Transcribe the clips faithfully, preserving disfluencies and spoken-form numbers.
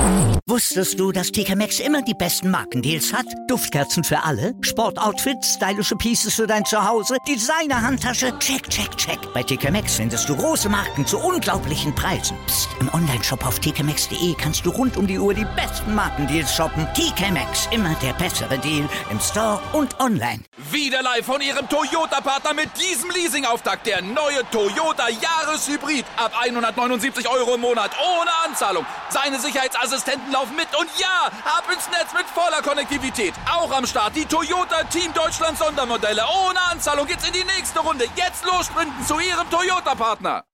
Wusstest du, dass T K Maxx immer die besten Markendeals hat? Duftkerzen für alle, Sportoutfits, stylische Pieces für dein Zuhause, Designer-Handtasche, check, check, check. Bei T K Maxx findest du große Marken zu unglaublichen Preisen. Psst. Im Onlineshop auf t k maxx punkt d e kannst du rund um die Uhr die besten Markendeals shoppen. T K Maxx, immer der bessere Deal im Store und online. Wieder live von Ihrem Toyota-Partner mit diesem Leasing-Auftakt. Der neue Toyota Jahreshybrid. Ab hundertneunundsiebzig Euro im Monat. Ohne Anzahlung. Seine Sicherheitsassistenten laufen mit. Und ja, ab ins Netz mit voller Konnektivität. Auch am Start die Toyota Team Deutschland Sondermodelle. Ohne Anzahlung geht's in die nächste Runde. Jetzt los sprinten zu Ihrem Toyota-Partner.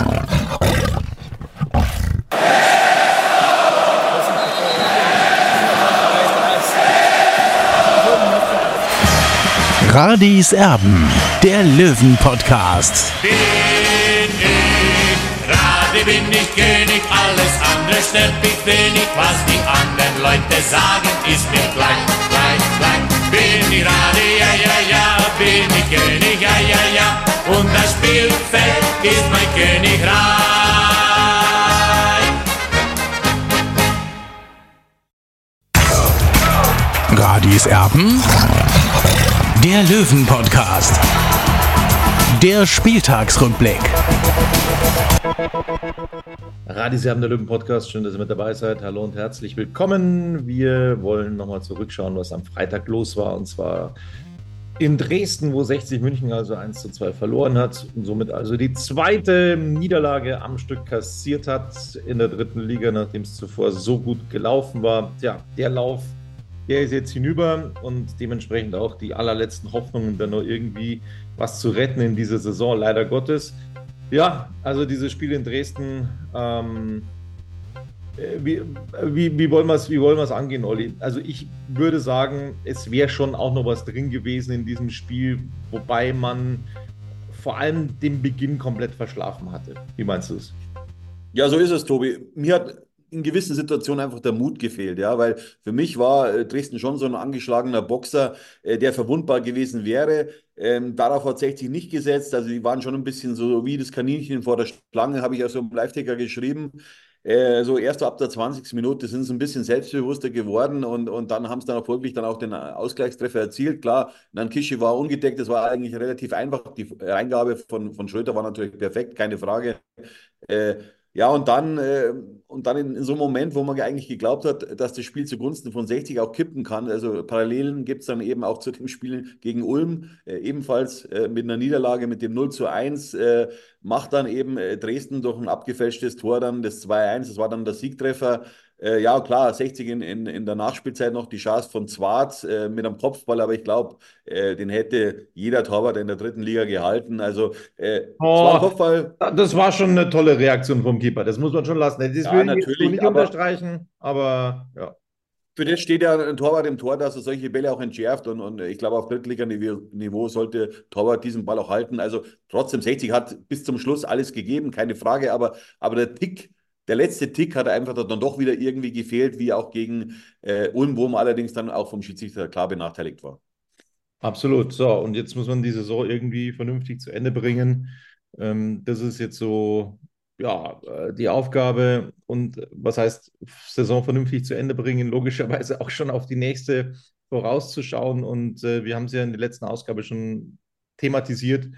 Radis Erben, der Löwen-Podcast. Bin ich, Radi bin ich König, alles andere stört mich wenig. Was die anderen Leute sagen, ist mir gleich, gleich, gleich. Bin ich Radi, ja, ja, ja, bin ich König, ja, ja, ja. Und das Spielfeld ist mein Königreich. Radis Erben, der Löwen-Podcast. Der Spieltagsrückblick. Radis Erben, der Löwen-Podcast. Schön, dass ihr mit dabei seid. Hallo und herzlich willkommen. Wir wollen nochmal zurückschauen, was am Freitag los war. Und zwar in Dresden, wo sechzig München also eins zu zwei verloren hat. Und somit also die zweite Niederlage am Stück kassiert hat in der dritten Liga, nachdem es zuvor so gut gelaufen war. Tja, der Lauf, der ist jetzt hinüber und dementsprechend auch die allerletzten Hoffnungen, da noch irgendwie was zu retten in dieser Saison, leider Gottes. Ja, also dieses Spiel in Dresden, ähm, wie, wie, wie wollen wir es wie wollen wir es angehen, Olli? Also ich würde sagen, es wäre schon auch noch was drin gewesen in diesem Spiel, wobei man vor allem den Beginn komplett verschlafen hatte. Wie meinst du es? Ja, so ist es, Tobi. Mir hat in gewissen Situationen einfach der Mut gefehlt, ja, weil für mich war äh, Dresden schon so ein angeschlagener Boxer, äh, der verwundbar gewesen wäre. Ähm, darauf hat sechzig nicht gesetzt, also die waren schon ein bisschen so wie das Kaninchen vor der Schlange, habe ich ja so im Live-Ticker geschrieben. Äh, so erst ab der zwanzigsten Minute sind sie ein bisschen selbstbewusster geworden und, und dann haben sie dann auch folglich dann auch den Ausgleichstreffer erzielt. Klar, Nankischi war ungedeckt, das war eigentlich relativ einfach. Die Eingabe von, von Schröter war natürlich perfekt, keine Frage. Äh, Ja, und dann, äh, und dann in, in so einem Moment, wo man eigentlich geglaubt hat, dass das Spiel zugunsten von sechzig auch kippen kann. Also Parallelen gibt es dann eben auch zu dem Spiel gegen Ulm, äh, ebenfalls äh, mit einer Niederlage mit dem null zu eins, äh, macht dann eben äh, Dresden durch ein abgefälschtes Tor dann das zwei eins, das war dann der Siegtreffer. Äh, ja, klar, sechzig in, in, in der Nachspielzeit noch die Chance von Zwart äh, mit einem Kopfball, aber ich glaube, äh, den hätte jeder Torwart in der dritten Liga gehalten. Also, äh, Oh, es war ein Kopfball. das war schon eine tolle Reaktion vom Keeper, das muss man schon lassen. Das Ja, will ich jetzt natürlich, so nicht aber- unterstreichen, aber ja. Für das steht ja ein Torwart im Tor, dass er solche Bälle auch entschärft und, und ich glaube, auf Drittliganiveau sollte Torwart diesen Ball auch halten. Also trotzdem, sechzig hat bis zum Schluss alles gegeben, keine Frage, aber, aber der Tick, der letzte Tick hat einfach dann doch wieder irgendwie gefehlt, wie auch gegen äh, Ulm, wo man allerdings dann auch vom Schiedsrichter klar benachteiligt war. Absolut. So, und jetzt muss man die Saison irgendwie vernünftig zu Ende bringen. Ähm, das ist jetzt so, ja, äh, die Aufgabe. Und was heißt Saison vernünftig zu Ende bringen? Logischerweise auch schon auf die nächste vorauszuschauen. Und äh, wir haben es ja in der letzten Ausgabe schon thematisiert.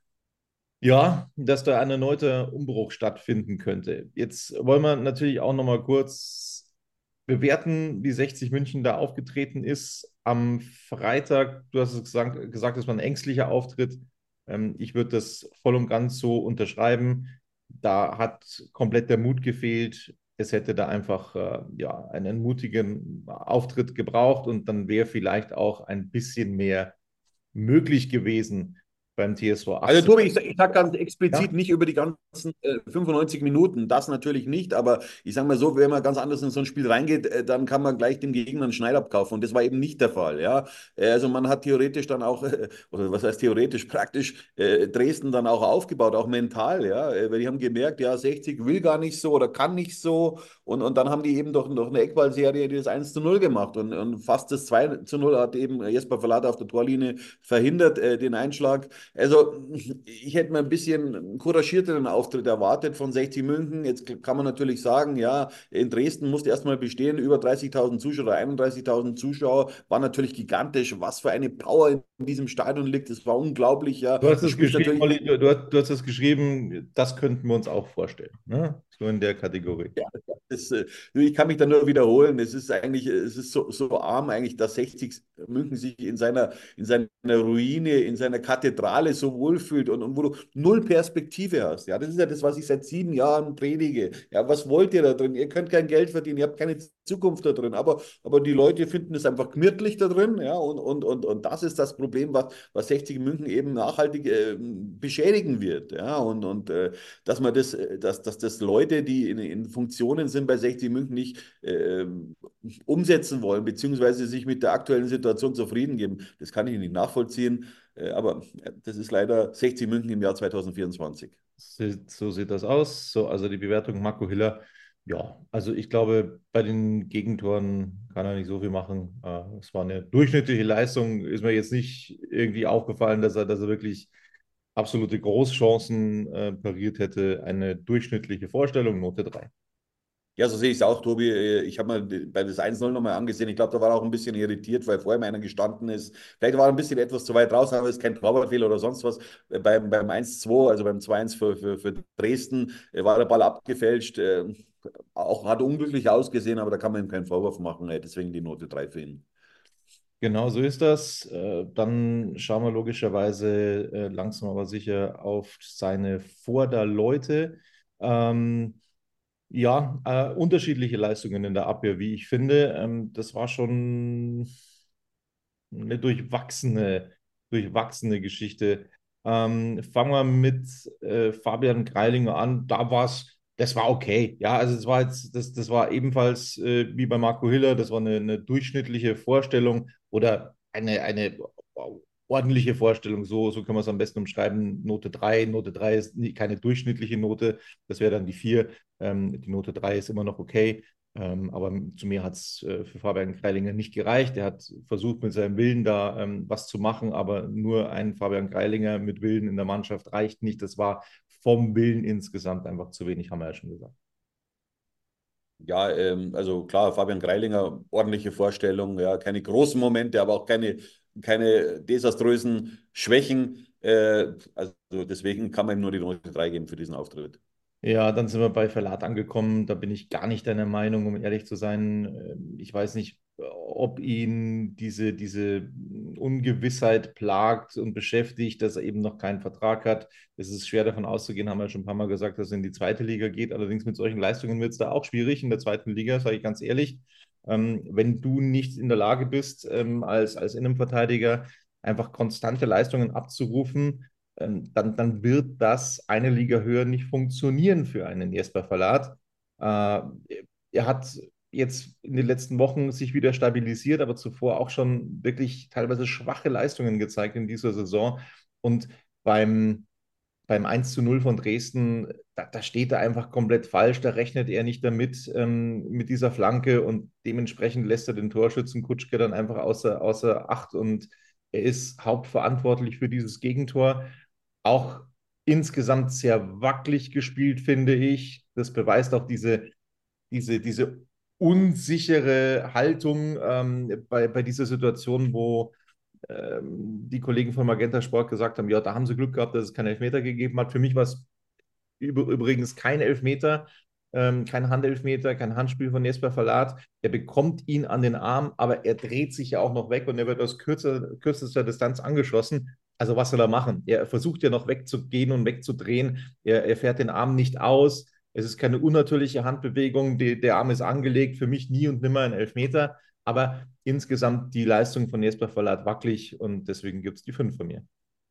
Ja, dass da ein erneuter Umbruch stattfinden könnte. Jetzt wollen wir natürlich auch noch mal kurz bewerten, wie sechzig München da aufgetreten ist. Am Freitag, du hast es gesagt, gesagt, das war ein ängstlicher Auftritt. Ähm, ich würde das voll und ganz so unterschreiben. Da hat komplett der Mut gefehlt. Es hätte da einfach äh, ja, einen mutigen Auftritt gebraucht und dann wäre vielleicht auch ein bisschen mehr möglich gewesen beim T S V achtzehn. Also Tobi, ich, ich sage ganz explizit Ja. nicht über die ganzen äh, fünfundneunzig Minuten, das natürlich nicht, aber ich sage mal so, wenn man ganz anders in so ein Spiel reingeht, äh, dann kann man gleich dem Gegner einen Schneid abkaufen und das war eben nicht der Fall. Ja? Äh, also man hat theoretisch dann auch, äh, oder was heißt theoretisch, praktisch äh, Dresden dann auch aufgebaut, auch mental, ja, äh, weil die haben gemerkt, ja, sechzig will gar nicht so oder kann nicht so und, und dann haben die eben durch, durch eine Eckballserie das eins zu null gemacht und, und fast das zwei zu null hat eben Jesper Verlat auf der Torlinie verhindert, äh, den Einschlag. Also ich hätte mir ein bisschen couragierteren Auftritt erwartet von sechzig München. Jetzt kann man natürlich sagen, ja, in Dresden musste erstmal bestehen, über dreißigtausend Zuschauer oder einunddreißigtausend Zuschauer, war natürlich gigantisch. Was für eine Power in diesem Stadion liegt, das war unglaublich, ja. Du hast Da es spricht geschrieben, natürlich. Olli, du, du hast, du hast es geschrieben, das könnten wir uns auch vorstellen. Ne? So in der Kategorie. Ja, das, äh, ich kann mich da nur wiederholen. Es ist eigentlich, es ist so, so arm eigentlich, dass sechzig München sich in seiner, in seiner Ruine, in seiner Kathedrale so wohlfühlt und, und wo du null Perspektive hast. Ja, das ist ja das, was ich seit sieben Jahren predige. Ja, was wollt ihr da drin? Ihr könnt kein Geld verdienen, ihr habt keine Zukunft da drin. Aber, aber die Leute finden es einfach gemütlich da drin. Ja, und, und, und, und das ist das Problem, was, was sechzig München eben nachhaltig äh, beschädigen wird. Ja, und, und äh, dass man das, äh, dass, dass das Leute, die in, in Funktionen sind bei sechzig München, nicht äh, umsetzen wollen, beziehungsweise sich mit der aktuellen Situation zufrieden geben. Das kann ich nicht nachvollziehen, äh, aber äh, das ist leider sechzig München im Jahr zwanzig vierundzwanzig. So, so sieht das aus. So, also die Bewertung Marco Hiller. Ja, also ich glaube, bei den Gegentoren kann er nicht so viel machen. Äh, es war eine durchschnittliche Leistung. Ist mir jetzt nicht irgendwie aufgefallen, dass er, dass er wirklich absolute Großchancen äh, pariert hätte. Eine durchschnittliche Vorstellung, Note drei. Ja, so sehe ich es auch, Tobi. Äh, Ich habe mir bei das eins null nochmal angesehen. Ich glaube, da war er auch ein bisschen irritiert, weil vor ihm einer gestanden ist. Vielleicht war er ein bisschen etwas zu weit raus, aber es ist kein Torwartfehler oder sonst was. Äh, Beim, beim eins zwei, also beim zwei eins für, für, für Dresden, äh, war der Ball abgefälscht. äh, Auch hat unglücklich ausgesehen, aber da kann man ihm keinen Vorwurf machen. äh, Deswegen die Note drei für ihn. Genau so ist das. Äh, Dann schauen wir logischerweise äh, langsam aber sicher auf seine Vorderleute. Ähm, ja, äh, unterschiedliche Leistungen in der Abwehr, wie ich finde. Ähm, das war schon eine durchwachsene, durchwachsene Geschichte. Ähm, fangen wir mit äh, Fabian Greilinger an. Da war es, das war okay. Ja, also es war jetzt, das, das war ebenfalls äh, wie bei Marco Hiller, das war eine, eine durchschnittliche Vorstellung oder eine, eine ordentliche Vorstellung. So, so können wir es am besten umschreiben. Note drei. Note drei ist nie, keine durchschnittliche Note. Das wäre dann die vier. Ähm, die Note drei ist immer noch okay. Ähm, aber zu mir hat es äh, für Fabian Greilinger nicht gereicht. Er hat versucht, mit seinem Willen da ähm, was zu machen, aber nur ein Fabian Greilinger mit Willen in der Mannschaft reicht nicht. Das war vom Willen insgesamt einfach zu wenig, haben wir ja schon gesagt. Ja, ähm, also klar, Fabian Greilinger, ordentliche Vorstellung, ja, keine großen Momente, aber auch keine, keine desaströsen Schwächen. Äh, also deswegen kann man ihm nur die Note drei geben für diesen Auftritt. Ja, dann sind wir bei Verlat angekommen. Da bin ich gar nicht deiner Meinung, um ehrlich zu sein. Ähm, Ich weiß nicht, ob ihn diese, diese Ungewissheit plagt und beschäftigt, dass er eben noch keinen Vertrag hat. Es ist schwer davon auszugehen, haben wir schon ein paar Mal gesagt, dass er in die zweite Liga geht. Allerdings mit solchen Leistungen wird es da auch schwierig in der zweiten Liga, sage ich ganz ehrlich. Ähm, wenn du nicht in der Lage bist, ähm, als, als Innenverteidiger einfach konstante Leistungen abzurufen, ähm, dann, dann wird das eine Liga höher nicht funktionieren für einen Jesper Verlat. Äh, er hat jetzt in den letzten Wochen sich wieder stabilisiert, aber zuvor auch schon wirklich teilweise schwache Leistungen gezeigt in dieser Saison. Und beim, beim eins zu null von Dresden, da, da steht er einfach komplett falsch. Da rechnet er nicht damit, ähm, mit dieser Flanke und dementsprechend lässt er den Torschützen Kutschke dann einfach außer, außer Acht und er ist hauptverantwortlich für dieses Gegentor. Auch insgesamt sehr wackelig gespielt, finde ich. Das beweist auch diese, diese, diese unsichere Haltung ähm, bei, bei dieser Situation, wo ähm, die Kollegen von Magenta Sport gesagt haben, ja, da haben sie Glück gehabt, dass es keinen Elfmeter gegeben hat. Für mich war es übrigens kein Elfmeter, ähm, kein Handelfmeter, kein Handspiel von Jesper Verlat. Er bekommt ihn an den Arm, aber er dreht sich ja auch noch weg und er wird aus kürzer, kürzester Distanz angeschossen. Also was soll er machen? Er versucht ja noch wegzugehen und wegzudrehen. Er, er fährt den Arm nicht aus. Es ist keine unnatürliche Handbewegung. Die, der Arm ist angelegt. Für mich nie und nimmer ein Elfmeter. Aber insgesamt die Leistung von Jesper Verlat wackelig und deswegen gibt es die fünf von mir.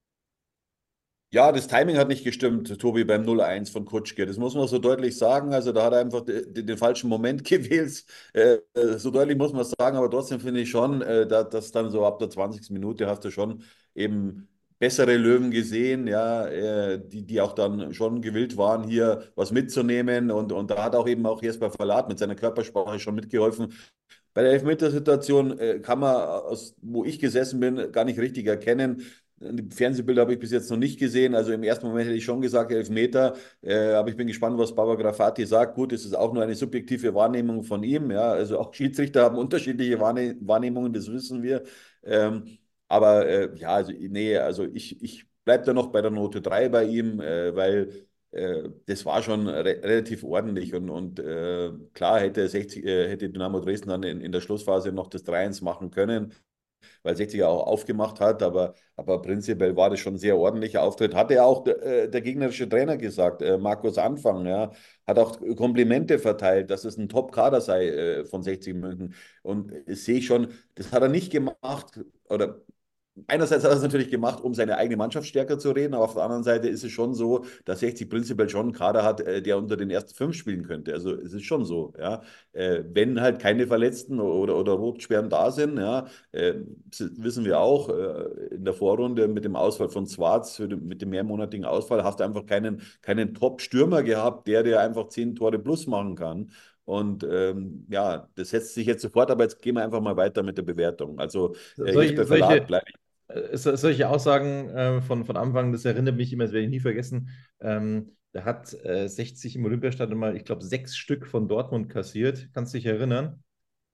Ja, das Timing hat nicht gestimmt, Tobi, beim null eins von Kutschke. Das muss man so deutlich sagen. Also da hat er einfach den, den falschen Moment gewählt. Äh, so deutlich muss man es sagen, aber trotzdem finde ich schon, äh, da, dass dann so ab der zwanzigsten Minute hast du schon eben bessere Löwen gesehen, ja, äh, die, die auch dann schon gewillt waren, hier was mitzunehmen. Und, und da hat auch eben auch Jesper Verlat mit seiner Körpersprache schon mitgeholfen. Bei der Elfmetersituation äh, kann man, aus, wo ich gesessen bin, gar nicht richtig erkennen. die Fernsehbilder habe ich bis jetzt noch nicht gesehen. Also im ersten Moment hätte ich schon gesagt, Elfmeter. Äh, aber ich bin gespannt, was Baba Grafati sagt. Gut, es ist auch nur eine subjektive Wahrnehmung von ihm. Ja, also auch Schiedsrichter haben unterschiedliche Wahrne Wahrnehmungen, das wissen wir. Ähm, aber äh, ja, also nee, also ich, ich bleibe da noch bei der Note drei bei ihm, äh, weil äh, das war schon re relativ ordentlich. Und, und äh, klar hätte, sechzig, äh, hätte Dynamo Dresden dann in, in der Schlussphase noch das drei eins machen können, weil sechzig auch aufgemacht hat, aber, aber prinzipiell war das schon ein sehr ordentlicher Auftritt. Hatte ja auch äh, der gegnerische Trainer gesagt, äh, Markus Anfang, ja, hat auch Komplimente verteilt, dass es ein Top-Kader sei äh, von sechzig München. Und das sehe ich schon, das hat er nicht gemacht, oder einerseits hat er es natürlich gemacht, um seine eigene Mannschaft stärker zu reden, aber auf der anderen Seite ist es schon so, dass sechzig prinzipiell schon einen Kader hat, äh, der unter den ersten fünf spielen könnte. Also es ist schon so, ja. Äh, wenn halt keine Verletzten oder, oder Rotsperren da sind, ja, äh, wissen wir auch, äh, in der Vorrunde mit dem Ausfall von Schwarz, mit dem mehrmonatigen Ausfall, hast du einfach keinen, keinen Top-Stürmer gehabt, der dir einfach zehn Tore plus machen kann. Und ähm, ja, das setzt sich jetzt sofort, aber jetzt gehen wir einfach mal weiter mit der Bewertung. Also äh, jetzt Solche, bei Verlag solche, bleibe ich. äh, so- solche Aussagen äh, von, von Anfang, das erinnert mich immer, das werde ich nie vergessen. Ähm, da hat äh, sechzig im Olympiastadion mal, ich glaube, sechs Stück von Dortmund kassiert. Kannst du dich erinnern?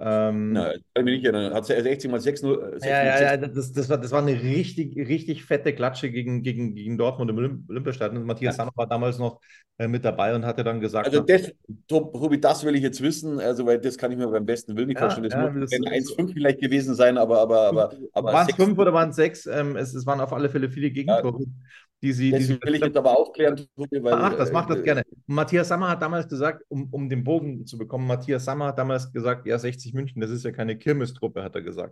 Ähm, Na, kann mich nicht erinnern. Hat sechzig mal sechs, null, sechs Ja, mit ja, sechs. ja, das, das war, das war eine richtig, richtig fette Klatsche gegen, gegen, gegen Dortmund im Olymp Olympiastadion. Matthias Ja. Sammer war damals noch äh, mit dabei und hatte dann gesagt, Also nach, das, Tobi, das will ich jetzt wissen, also weil das kann ich mir beim besten Willen nicht ja, vorstellen. Das ja, muss das ein ist, eins Komma fünf vielleicht gewesen sein, aber, aber, aber, aber waren es sechs. fünf oder waren es sechs? Ähm, es, es waren auf alle Fälle viele Ja, Gegentore, die sie, die das sie will ich jetzt aber aufklären, Tobi, weil Ach, das macht das äh, gerne. Matthias Sammer hat damals gesagt, um, um den Bogen zu bekommen, Matthias Sammer hat damals gesagt, ja, sechzig München, das ist ja keine Kirmestruppe, hat er gesagt.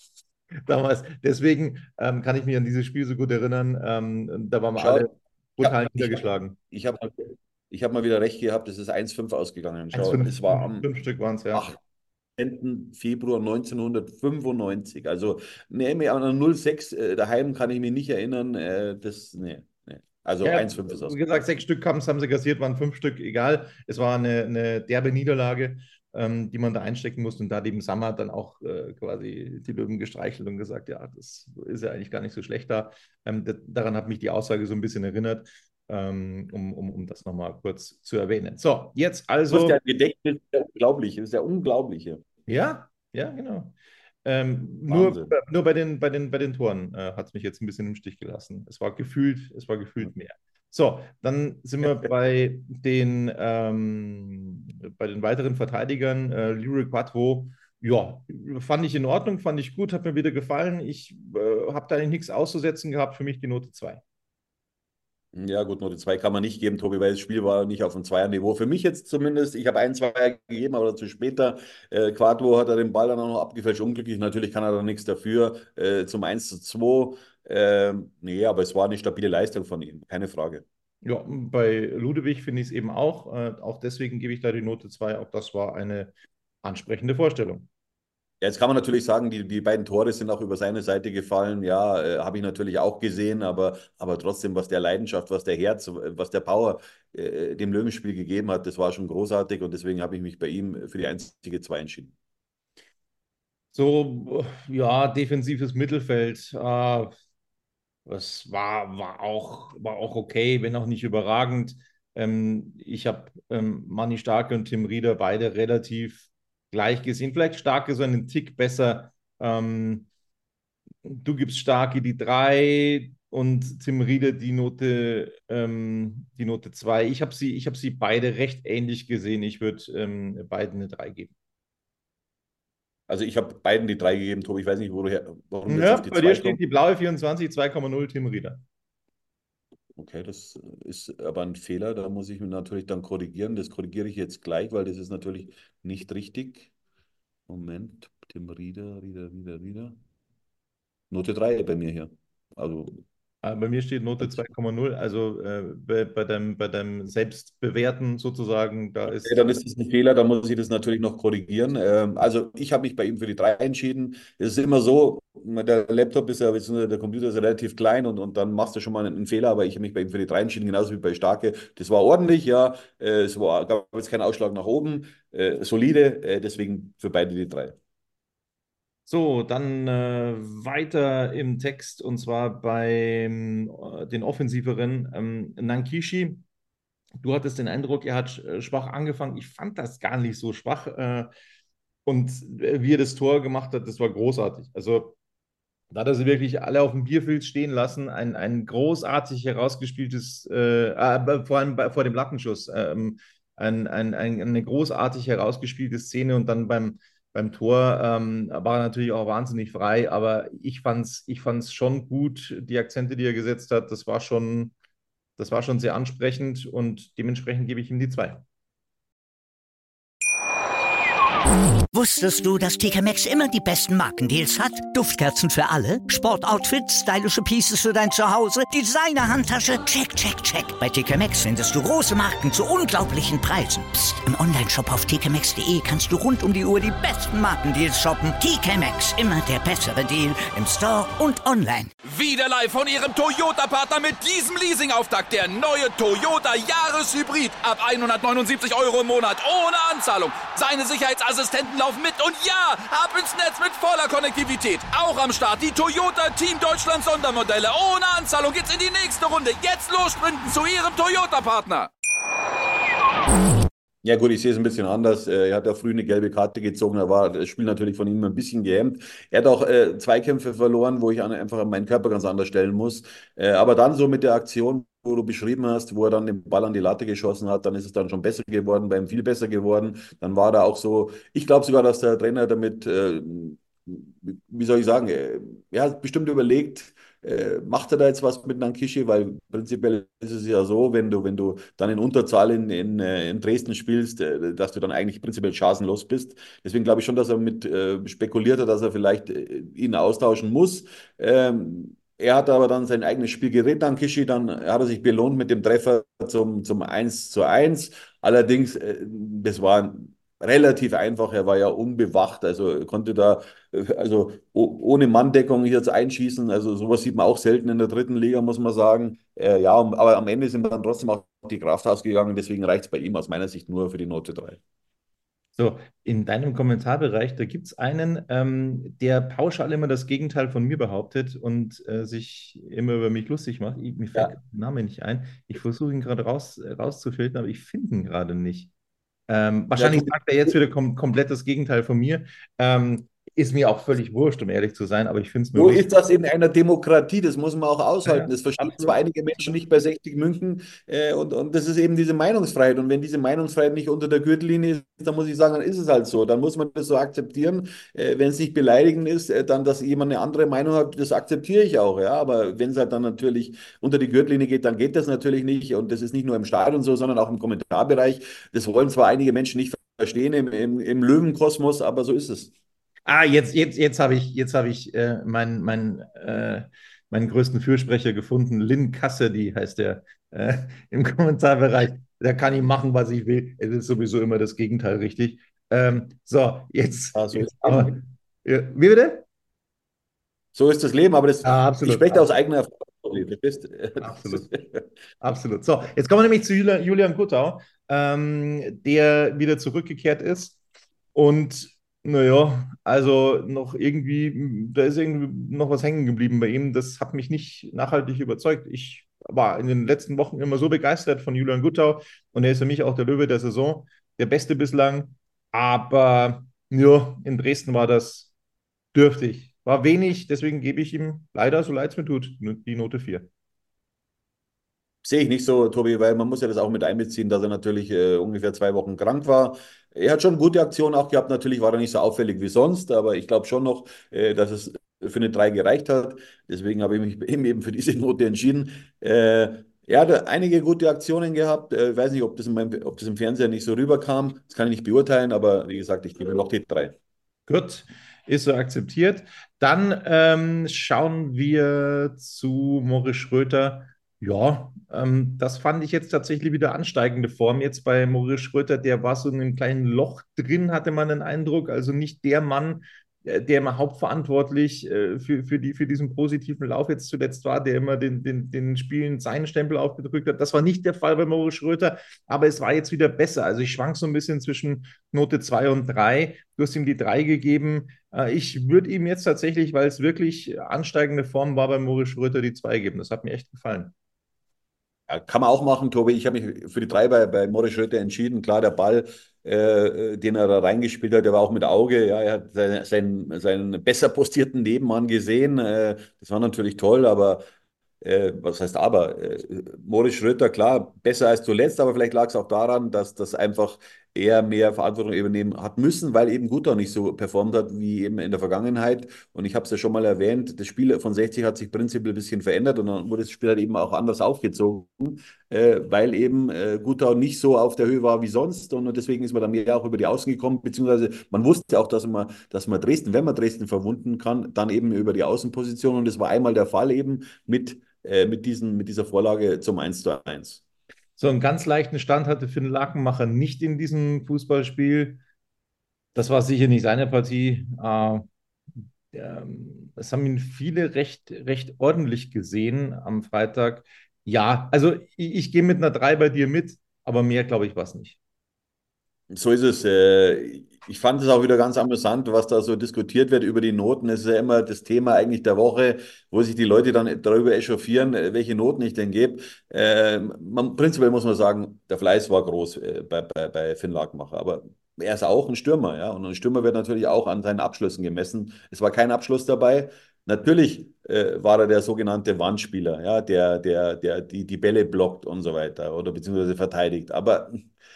Damals. Deswegen ähm, kann ich mich an dieses Spiel so gut erinnern. Ähm, da waren wir alle schau, ich brutal habe ich hab, niedergeschlagen. ich hab, ich hab mal wieder recht gehabt, es ist eins Komma fünf ausgegangen. Schau, das war eins Komma fünf am fünf Stück waren es, ja. achtzehnten Februar neunzehnhundertfünfundneunzig. Also, nee, mehr an null sechs äh, daheim kann ich mich nicht erinnern. Äh, das, nee, nee. Also Ja, eins Komma fünf ist wie aus. gesagt, sechs Stück haben, haben sie kassiert, waren fünf Stück, egal. Es war eine, eine derbe Niederlage, ähm, die man da einstecken musste. Und da hat eben Sammer dann auch äh, quasi die Löwen gestreichelt und gesagt, ja, das ist ja eigentlich gar nicht so schlecht da. Ähm, das, daran hat mich die Aussage so ein bisschen erinnert, ähm, um, um, um das nochmal kurz zu erwähnen. So, jetzt Du hast also, ja ein Gedächtnis, das ist ja unglaublich, das ist ja unglaublich. ja, ja, genau. Ähm, nur, Wahnsinn. nur bei den, bei den, bei den Toren äh, hat es mich jetzt ein bisschen im Stich gelassen. Es war gefühlt, es war gefühlt mehr. So, dann sind wir bei den, ähm, bei den weiteren Verteidigern. Äh, Leroy Quattro, ja, fand ich in Ordnung, fand ich gut, hat mir wieder gefallen. Ich äh, habe da eigentlich nichts auszusetzen gehabt, für mich die Note zwei. Ja, gut, Note zwei kann man nicht geben, Tobi, weil das Spiel war nicht auf dem Zweier-Niveau. Für mich jetzt zumindest, ich habe ein Zweier gegeben, aber dazu später. Äh, Quadro hat er den Ball dann auch noch abgefälscht, unglücklich. Natürlich kann er da nichts dafür. Äh, zum eins zu zwei. Ähm, nee, aber es war eine stabile Leistung von ihm, keine Frage. Ja, bei Ludewig finde ich es eben auch. Äh, auch deswegen gebe ich da die Note zwei. Auch das war eine ansprechende Vorstellung. Ja, jetzt kann man natürlich sagen, die, die beiden Tore sind auch über seine Seite gefallen. Ja, äh, habe ich natürlich auch gesehen, aber, aber trotzdem, was der Leidenschaft, was der Herz, was der Power äh, dem Löwenspiel gegeben hat, das war schon großartig und deswegen habe ich mich bei ihm für die einzige zwei entschieden. So, ja, defensives Mittelfeld. Äh, das war, war auch, war auch okay, wenn auch nicht überragend. Ähm, ich habe ähm, Manni Starke und Tim Rieder beide relativ gleich gesehen. Vielleicht Starke so einen Tick besser. Ähm, du gibst Starke die drei und Tim Rieder die Note, ähm, die Note zwei. Ich habe sie, ich hab sie beide recht ähnlich gesehen. Ich würde ähm, beiden eine drei geben. Also ich habe beiden die drei gegeben, Tobi. Ich weiß nicht, wo du her, warum du jetzt Ja, auf die bei dir zwei steht kommst. die blaue vierundzwanzig, zwei Komma null Tim Rieder. Okay, das ist aber ein Fehler. Da muss ich mich natürlich dann korrigieren. Das korrigiere ich jetzt gleich, weil das ist natürlich nicht richtig. Moment, Tim Rieder, Rieder, Rieder, Rieder. Note drei bei mir hier. Also, Äh, Bei mir steht Note zwei Komma null, also äh, bei, bei deinem, bei deinem Selbstbewerten sozusagen, da okay, ist, dann ist das ein Fehler, da muss ich das natürlich noch korrigieren. Ähm, also ich habe mich bei ihm für die drei entschieden. Es ist immer so, der Laptop ist ja, beziehungsweise der Computer ist ja relativ klein und, und dann machst du schon mal einen, einen Fehler, aber ich habe mich bei ihm für die drei entschieden, genauso wie bei Starke. Das war ordentlich, ja. Äh, es war, gab jetzt keinen Ausschlag nach oben, äh, solide, äh, deswegen für beide die drei. So, dann äh, weiter im Text und zwar bei äh, den Offensiveren. Ähm, Nankishi, du hattest den Eindruck, er hat äh, schwach angefangen. Ich fand das gar nicht so schwach. Äh, und äh, wie er das Tor gemacht hat, das war großartig. Also da hat er sie wirklich alle auf dem Bierfeld stehen lassen. Ein, ein großartig herausgespieltes, äh, äh, vor allem bei, vor dem Lattenschuss, ähm, ein, ein, ein, eine großartig herausgespielte Szene und dann beim, beim Tor ähm, war er natürlich auch wahnsinnig frei, aber ich fand's, ich fand's schon gut, die Akzente, die er gesetzt hat, das war schon, das war schon sehr ansprechend und dementsprechend gebe ich ihm die zwei. Wusstest du, dass T K Maxx immer die besten Markendeals hat? Duftkerzen für alle, Sportoutfits, stylische Pieces für dein Zuhause, Designer-Handtasche, check, check, check. Bei T K Maxx findest du große Marken zu unglaublichen Preisen. Psst. Im Onlineshop auf t k maxx punkt d e kannst du rund um die Uhr die besten Markendeals shoppen. T K Maxx, immer der bessere Deal im Store und online. Wieder live von Ihrem Toyota-Partner mit diesem Leasing-Auftakt. Der neue Toyota Jahreshybrid. Ab hundertneunundsiebzig Euro im Monat. Ohne Anzahlung. Seine Sicherheitsassistenten laufen mit. Und ja, ab ins Netz mit voller Konnektivität. Auch am Start die Toyota Team Deutschland Sondermodelle. Ohne Anzahlung geht's in die nächste Runde. Jetzt los sprinten zu Ihrem Toyota-Partner. Ja gut, ich sehe es ein bisschen anders. Er hat ja früh eine gelbe Karte gezogen, da war das Spiel natürlich von ihm ein bisschen gehemmt. Er hat auch äh, Zweikämpfe verloren, wo ich an, einfach meinen Körper ganz anders stellen muss. Äh, aber dann so mit der Aktion, wo du beschrieben hast, wo er dann den Ball an die Latte geschossen hat, dann ist es dann schon besser geworden, bei ihm viel besser geworden. Dann war er auch so, ich glaube sogar, dass der Trainer damit, äh, wie soll ich sagen, äh, er hat bestimmt überlegt, äh, macht er da jetzt was mit Nankishi? Weil prinzipiell ist es ja so, wenn du, wenn du dann in Unterzahl in, in, äh, in Dresden spielst, äh, dass du dann eigentlich prinzipiell chancenlos bist. Deswegen glaube ich schon, dass er mit äh, spekuliert hat, dass er vielleicht äh, ihn austauschen muss. Ähm, er hat aber dann sein eigenes Spiel geredet, Nankishi, dann hat er sich belohnt mit dem Treffer zum, zum eins zu eins. Allerdings, äh, das war relativ einfach, er war ja unbewacht, also konnte da also ohne Manndeckung hier jetzt einschießen. Also sowas sieht man auch selten in der dritten Liga, muss man sagen. Äh, ja, aber am Ende sind wir dann trotzdem auch die Kraft ausgegangen. Deswegen reicht es bei ihm aus meiner Sicht nur für die Note drei. So, in deinem Kommentarbereich, da gibt es einen, ähm, der pauschal immer das Gegenteil von mir behauptet und äh, sich immer über mich lustig macht. Ich, mir fällt Ja. der Name nicht ein. Ich versuche ihn gerade raus, rauszufiltern, aber ich finde ihn gerade nicht. Ähm, wahrscheinlich Ja, sagt er jetzt wieder kom komplett das Gegenteil von mir. Ähm, ist mir auch völlig wurscht, um ehrlich zu sein, aber ich finde es nur so lustig. ist das in einer Demokratie, das muss man auch aushalten. Ja, Das verstehen absolut. zwar einige Menschen nicht bei sechzig München äh, und, und das ist eben diese Meinungsfreiheit. Und wenn diese Meinungsfreiheit nicht unter der Gürtellinie ist, dann muss ich sagen, dann ist es halt so. Dann muss man das so akzeptieren. Äh, wenn es nicht beleidigend ist, äh, dann, dass jemand eine andere Meinung hat, das akzeptiere ich auch. Ja? Aber wenn es halt dann natürlich unter die Gürtellinie geht, dann geht das natürlich nicht. Und das ist nicht nur im Stadion so, sondern auch im Kommentarbereich. Das wollen zwar einige Menschen nicht verstehen im, im, im Löwenkosmos, aber so ist es. Ah, jetzt, jetzt, jetzt habe ich, jetzt habe ich äh, meinen, meinen, äh, meinen größten Fürsprecher gefunden. Lynn Cassidy heißt der äh, im Kommentarbereich. Da kann ich machen, was ich will. Es ist sowieso immer das Gegenteil richtig. Ähm, so, jetzt, Ja, so jetzt ist es. aber, ja, wie bitte? So ist das Leben, aber das, Ja, ich absolut, spreche da aus absolut, eigener Erfahrung. Verstehst du? Das absolut, ist- absolut. So, jetzt kommen wir nämlich zu Julian, Julian Guttau, ähm, der wieder zurückgekehrt ist. Und naja, also noch irgendwie, da ist irgendwie noch was hängen geblieben bei ihm. Das hat mich nicht nachhaltig überzeugt. Ich war in den letzten Wochen immer so begeistert von Julian Guttau und er ist für mich auch der Löwe der Saison, der Beste bislang. Aber ja, in Dresden war das dürftig. War wenig, deswegen gebe ich ihm leider, so leid es mir tut, die Note vier. Sehe ich nicht so, Tobi, weil man muss ja das auch mit einbeziehen, dass er natürlich äh, ungefähr zwei Wochen krank war. Er hat schon gute Aktionen auch gehabt. Natürlich war er nicht so auffällig wie sonst, aber ich glaube schon noch, äh, dass es für eine drei gereicht hat. Deswegen habe ich mich eben eben für diese Note entschieden. Äh, er hat einige gute Aktionen gehabt. Ich äh, weiß nicht, ob das, in meinem, ob das im Fernseher nicht so rüberkam. Das kann ich nicht beurteilen, aber wie gesagt, ich gebe noch die drei. Gut, ist so akzeptiert. Dann ähm, schauen wir zu Moritz Schröter. Ja, ähm, das fand ich jetzt tatsächlich wieder ansteigende Form. Jetzt bei Moritz Schröter, der war so in einem kleinen Loch drin, hatte man den Eindruck. Also nicht der Mann, der, der immer hauptverantwortlich äh, für, für, die, für diesen positiven Lauf jetzt zuletzt war, der immer den, den, den Spielen seinen Stempel aufgedrückt hat. Das war nicht der Fall bei Moritz Schröter, aber es war jetzt wieder besser. Also ich schwank so ein bisschen zwischen Note zwei und drei. Du hast ihm die drei gegeben. Äh, ich würde ihm jetzt tatsächlich, weil es wirklich ansteigende Form war, bei Moritz Schröter die zwei geben. Das hat mir echt gefallen. Ja, kann man auch machen, Tobi. Ich habe mich für die drei bei, bei Moritz Schröter entschieden. Klar, der Ball, äh, den er da reingespielt hat, der war auch mit Auge. Ja, er hat seinen, seinen, seinen besser postierten Nebenmann gesehen. Äh, das war natürlich toll, aber äh, was heißt aber? Äh, Moritz Schröter, klar, besser als zuletzt, aber vielleicht lag es auch daran, dass das einfach er mehr Verantwortung übernehmen hat müssen, weil eben Guter nicht so performt hat wie eben in der Vergangenheit. Und ich habe es ja schon mal erwähnt, das Spiel von sechzig hat sich prinzipiell ein bisschen verändert und dann wurde das Spiel halt eben auch anders aufgezogen, äh, weil eben äh, Guter nicht so auf der Höhe war wie sonst und deswegen ist man dann mehr auch über die Außen gekommen, beziehungsweise man wusste auch, dass man, dass man Dresden, wenn man Dresden verwunden kann, dann eben über die Außenposition und das war einmal der Fall eben mit äh, mit, diesen, mit dieser Vorlage zum eins zu eins. So einen ganz leichten Stand hatte Finn Lakenmacher nicht in diesem Fußballspiel. Das war sicher nicht seine Partie. Äh, ähm, das haben ihn viele recht, recht ordentlich gesehen am Freitag. Ja, also ich, ich gehe mit einer drei bei dir mit, aber mehr glaube ich war es nicht. So ist es. Äh, Ich fand es auch wieder ganz amüsant, was da so diskutiert wird über die Noten. Es ist ja immer das Thema eigentlich der Woche, wo sich die Leute dann darüber echauffieren, äh, welche Noten ich denn gebe. Äh, man, prinzipiell muss man sagen, der Fleiß war groß äh, bei, bei, bei Finn Lackmacher. Aber er ist auch ein Stürmer, ja. Und ein Stürmer wird natürlich auch an seinen Abschlüssen gemessen. Es war kein Abschluss dabei. Natürlich äh, war er der sogenannte Wandspieler, ja, der, der, der die, die Bälle blockt und so weiter oder beziehungsweise verteidigt. Aber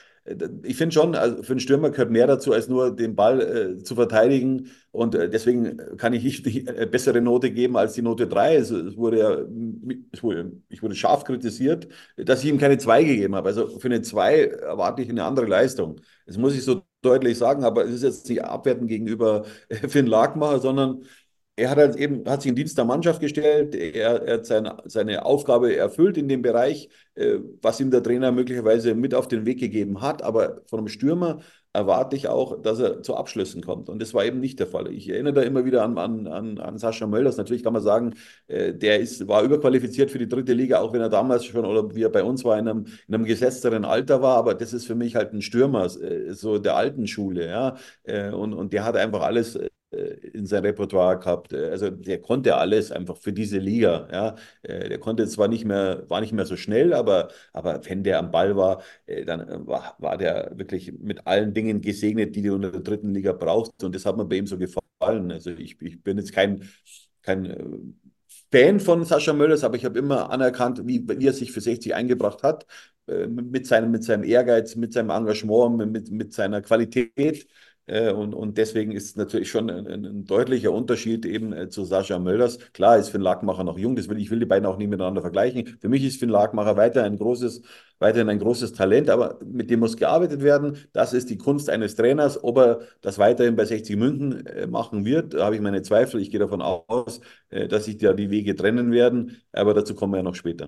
ich finde schon, also für einen Stürmer gehört mehr dazu, als nur den Ball äh, zu verteidigen. Und äh, deswegen kann ich nicht die äh, bessere Note geben als die Note drei. Es, es wurde ja, es wurde, ich wurde scharf kritisiert, dass ich ihm keine zwei gegeben habe. Also für eine zwei erwarte ich eine andere Leistung. Das muss ich so deutlich sagen, aber es ist jetzt nicht abwertend gegenüber äh, Finn Lackmacher, sondern er hat halt eben, hat sich in Dienst der Mannschaft gestellt, er, er hat seine, seine Aufgabe erfüllt in dem Bereich, äh, was ihm der Trainer möglicherweise mit auf den Weg gegeben hat. Aber von einem Stürmer erwarte ich auch, dass er zu Abschlüssen kommt. Und das war eben nicht der Fall. Ich erinnere da immer wieder an, an, an, an Sascha Mölders. Natürlich kann man sagen, äh, der ist, war überqualifiziert für die dritte Liga, auch wenn er damals schon oder wie er bei uns war, in einem, in einem gesetzteren Alter war. Aber das ist für mich halt ein Stürmer, äh, so der alten Schule. Ja? Äh, und, und der hat einfach alles in sein Repertoire gehabt. Also der konnte alles einfach für diese Liga. Ja. Der konnte zwar nicht mehr, war nicht mehr so schnell, aber, aber wenn der am Ball war, dann war, war der wirklich mit allen Dingen gesegnet, die du in der dritten Liga brauchst. Und das hat mir bei ihm so gefallen. Also ich, ich bin jetzt kein, kein Fan von Sascha Mölders, aber ich habe immer anerkannt, wie, wie er sich für sechzig eingebracht hat, mit seinem, mit seinem Ehrgeiz, mit seinem Engagement, mit, mit seiner Qualität. Und, und deswegen ist es natürlich schon ein, ein deutlicher Unterschied eben äh, zu Sascha Mölders. Klar ist Finn Lackmacher noch jung, das will, ich will die beiden auch nicht miteinander vergleichen. Für mich ist Finn Lackmacher weiter ein großes, weiterhin ein großes Talent, aber mit dem muss gearbeitet werden. Das ist die Kunst eines Trainers. Ob er das weiterhin bei sechzig München äh, machen wird, da habe ich meine Zweifel. Ich gehe davon aus, äh, dass sich da die Wege trennen werden, aber dazu kommen wir ja noch später.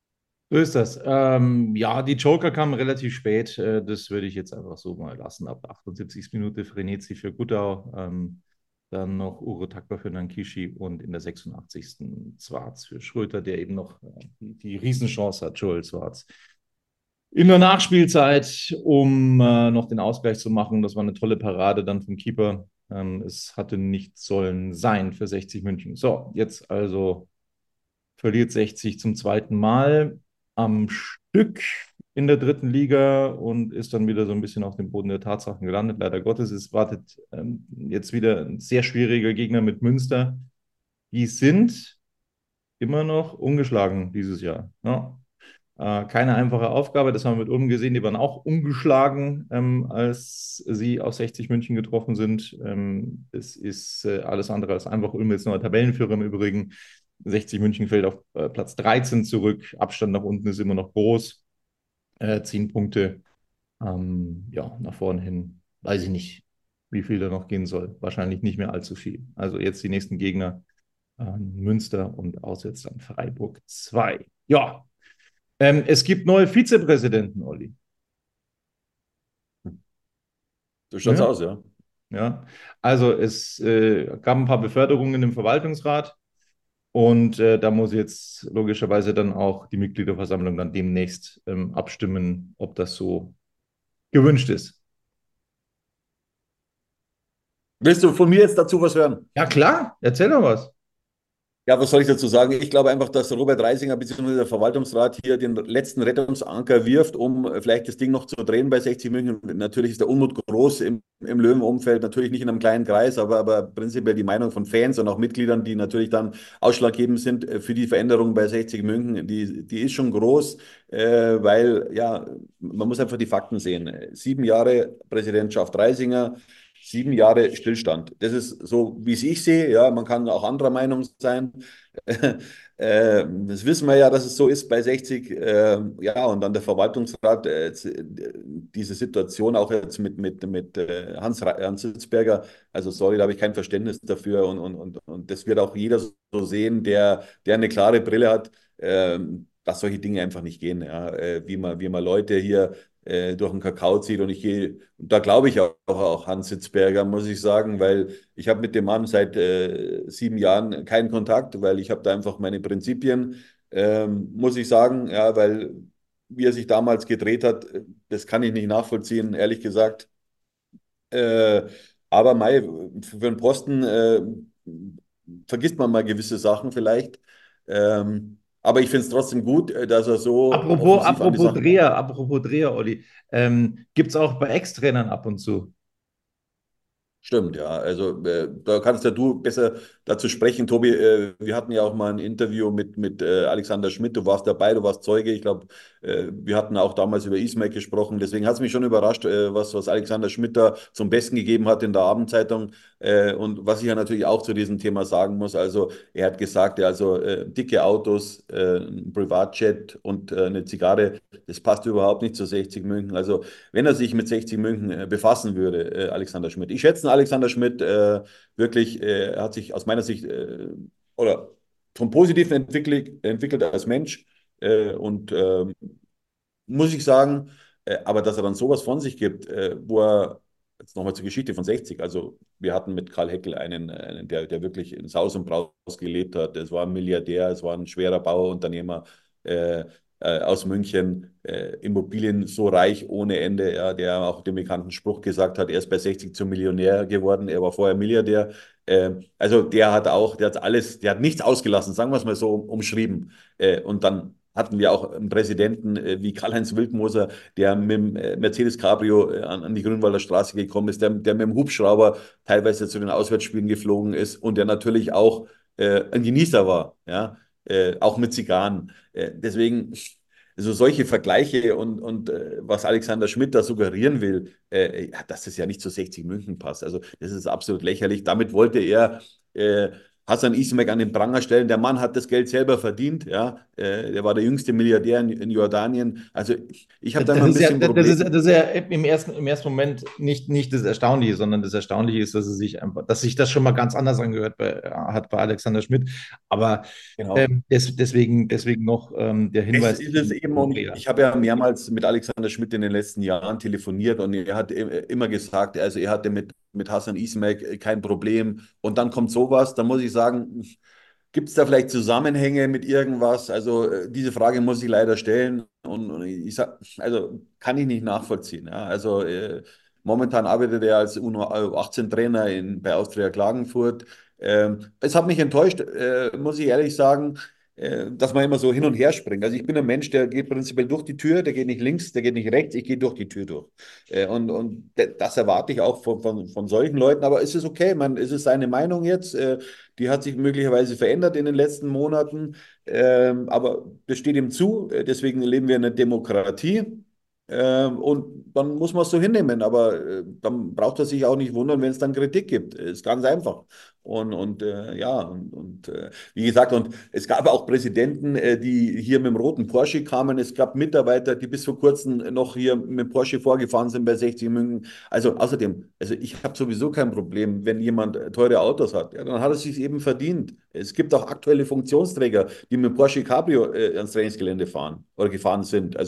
So ist das. Ähm, ja, die Joker kamen relativ spät. Äh, das würde ich jetzt einfach so mal lassen. Ab achtundsiebzigsten Minute Frenetzi für Guttau, ähm, dann noch Uro Takba für Nankishi und in der sechsundachtzigsten Zwarz für Schröter, der eben noch äh, die, die Riesenchance hat, Joel Zwarz. In der Nachspielzeit, um äh, noch den Ausgleich zu machen. Das war eine tolle Parade dann vom Keeper. Ähm, es hatte nicht sollen sein für sechzig München. So, jetzt also verliert sechzig zum zweiten Mal am Stück in der dritten Liga und ist dann wieder so ein bisschen auf dem Boden der Tatsachen gelandet. Leider Gottes, es wartet ähm, jetzt wieder ein sehr schwieriger Gegner mit Münster. Die sind immer noch ungeschlagen dieses Jahr. Ja. Äh, keine einfache Aufgabe, das haben wir mit Ulm gesehen. Die waren auch ungeschlagen, ähm, als sie auf sechzig München getroffen sind. Ähm, es ist äh, alles andere als einfach. Ulm ist noch Tabellenführer im Übrigen. sechzig München fällt auf äh, Platz dreizehn zurück. Abstand nach unten ist immer noch groß. Äh, zehn Punkte. Ähm, ja, nach vorne hin weiß ich nicht, wie viel da noch gehen soll. Wahrscheinlich nicht mehr allzu viel. Also jetzt die nächsten Gegner. Äh, Münster und auswärts dann Freiburg zwei. Ja, ähm, es gibt neue Vizepräsidenten, Olli. So schaut's Ja. aus, ja. Ja, also es äh, gab ein paar Beförderungen im Verwaltungsrat und äh, da muss jetzt logischerweise dann auch die Mitgliederversammlung dann demnächst ähm, abstimmen, ob das so gewünscht ist. Willst du von mir jetzt dazu was hören? Ja, klar, erzähl doch was. Ja, was soll ich dazu sagen? Ich glaube einfach, dass Robert Reisinger bzw. der Verwaltungsrat hier den letzten Rettungsanker wirft, um vielleicht das Ding noch zu drehen bei sechzig München. Natürlich ist der Unmut groß im, im Löwenumfeld, natürlich nicht in einem kleinen Kreis, aber, aber prinzipiell die Meinung von Fans und auch Mitgliedern, die natürlich dann ausschlaggebend sind für die Veränderung bei sechzig München, die, die ist schon groß, äh, weil ja, man muss einfach die Fakten sehen. Sieben Jahre Präsidentschaft Reisinger. Sieben Jahre Stillstand. Das ist so, wie es ich sehe. Ja, man kann auch anderer Meinung sein. Äh, das wissen wir ja, dass es so ist bei sechzig. Äh, ja, und dann der Verwaltungsrat, äh, diese Situation auch jetzt mit, mit, mit äh, Hans, Hans Sitzberger. Also, sorry, da habe ich kein Verständnis dafür. Und, und, und, und das wird auch jeder so sehen, der, der eine klare Brille hat, äh, dass solche Dinge einfach nicht gehen. Ja, äh, wie man, wie man Leute hier äh, durch den Kakao zieht. Und ich gehe, da glaube ich auch, auch Hans Sitzberger, muss ich sagen, weil ich habe mit dem Mann seit äh, sieben Jahren keinen Kontakt, weil ich habe da einfach meine Prinzipien, ähm, muss ich sagen, ja, weil wie er sich damals gedreht hat, das kann ich nicht nachvollziehen, ehrlich gesagt. Äh, aber Mai, für einen Posten äh, vergisst man mal gewisse Sachen vielleicht. Ähm, aber ich finde es trotzdem gut, äh, dass er so Apropos, offensiv an die apropos Sache. Dreher, apropos Dreher, Olli, ähm, gibt es auch bei Ex-Trainern ab und zu. Stimmt, ja. Also äh, da kannst ja du besser dazu sprechen, Tobi. Äh, wir hatten ja auch mal ein Interview mit, mit äh, Alexander Schmidt. Du warst dabei, du warst Zeuge. Ich glaube, äh, wir hatten auch damals über Ismail gesprochen. Deswegen hat es mich schon überrascht, äh, was, was Alexander Schmidt da zum Besten gegeben hat in der Abendzeitung. Äh, und was ich ja natürlich auch zu diesem Thema sagen muss, also er hat gesagt, ja, also äh, dicke Autos, äh, ein Privatjet und äh, eine Zigarre, das passt überhaupt nicht zu sechzig München. Also wenn er sich mit sechzig München äh, befassen würde, äh, Alexander Schmidt. Ich schätze Alexander Schmidt äh, wirklich, äh, er hat sich aus meiner Sicht äh, oder vom Positiven entwickelt, entwickelt als Mensch äh, und ähm, muss ich sagen, äh, aber dass er dann sowas von sich gibt, äh, wo er, jetzt nochmal zur Geschichte von sechzig, also wir hatten mit Karl Heckel einen, einen der, der wirklich in Saus und Braus gelebt hat. Es war ein Milliardär, es war ein schwerer Bauunternehmer äh, äh, aus München, äh, Immobilien so reich ohne Ende, ja, der auch den bekannten Spruch gesagt hat, er ist bei sechzig zum Millionär geworden, er war vorher Milliardär. Äh, also der hat auch, der hat alles, der hat nichts ausgelassen, sagen wir es mal so umschrieben. Äh, und dann hatten wir auch einen Präsidenten äh, wie Karl-Heinz Wildmoser, der mit dem äh, Mercedes Cabrio äh, an, an die Grünwalder Straße gekommen ist, der, der mit dem Hubschrauber teilweise zu den Auswärtsspielen geflogen ist und der natürlich auch äh, ein Genießer war, ja, äh, auch mit Zigarren. Äh, deswegen, also solche Vergleiche und, und äh, was Alexander Schmidt da suggerieren will, äh, ja, dass das ja nicht zu sechzig München passt. Also das ist absolut lächerlich. Damit wollte er äh, Hasan Ismail an den Pranger stellen. Der Mann hat das Geld selber verdient. Ja, äh, der war der jüngste Milliardär in, in Jordanien. Also ich, ich habe da Das immer ein ist ja, bisschen das ist, Problem. das ist ja im ersten, im ersten Moment nicht, nicht das Erstaunliche, sondern das Erstaunliche ist, dass es sich einfach, dass sich das schon mal ganz anders angehört bei, hat bei Alexander Schmidt. Aber Genau. ähm, des, deswegen, deswegen noch ähm, der Es Hinweis ist es eben, zum und Dreher. ich habe ja mehrmals mit Alexander Schmidt in den letzten Jahren telefoniert und er hat immer gesagt, also er hatte mit, mit Hasan Ismail kein Problem. Und dann kommt sowas, dann muss ich sagen, gibt es da vielleicht Zusammenhänge mit irgendwas? Also äh, diese Frage muss ich leider stellen und, und ich sag, also kann ich nicht nachvollziehen. Ja? Also äh, momentan arbeitet er als U achtzehn Trainer in, bei Austria Klagenfurt. Ähm, es hat mich enttäuscht, äh, muss ich ehrlich sagen, äh, dass man immer so hin und her springt. Also ich bin ein Mensch, der geht prinzipiell durch die Tür, der geht nicht links, der geht nicht rechts, ich gehe durch die Tür durch. Äh, und und das erwarte ich auch von, von, von solchen Leuten, aber es ist okay, man, es ist seine Meinung jetzt. Äh, die hat sich möglicherweise verändert in den letzten Monaten, ähm, aber das steht ihm zu. Äh, Deswegen leben wir in einer Demokratie. Ähm, und dann muss man es so hinnehmen, aber äh, dann braucht er sich auch nicht wundern, wenn es dann Kritik gibt. Ist ganz einfach. Und, und äh, ja, und, und äh, wie gesagt, und es gab auch Präsidenten, äh, die hier mit dem roten Porsche kamen. Es gab Mitarbeiter, die bis vor kurzem noch hier mit dem Porsche vorgefahren sind bei sechzig München. Also außerdem, also ich habe sowieso kein Problem, wenn jemand äh, teure Autos hat. Ja, dann hat er sich eben verdient. Es gibt auch aktuelle Funktionsträger, die mit dem Porsche Cabrio äh, ans Trainingsgelände fahren oder gefahren sind. Also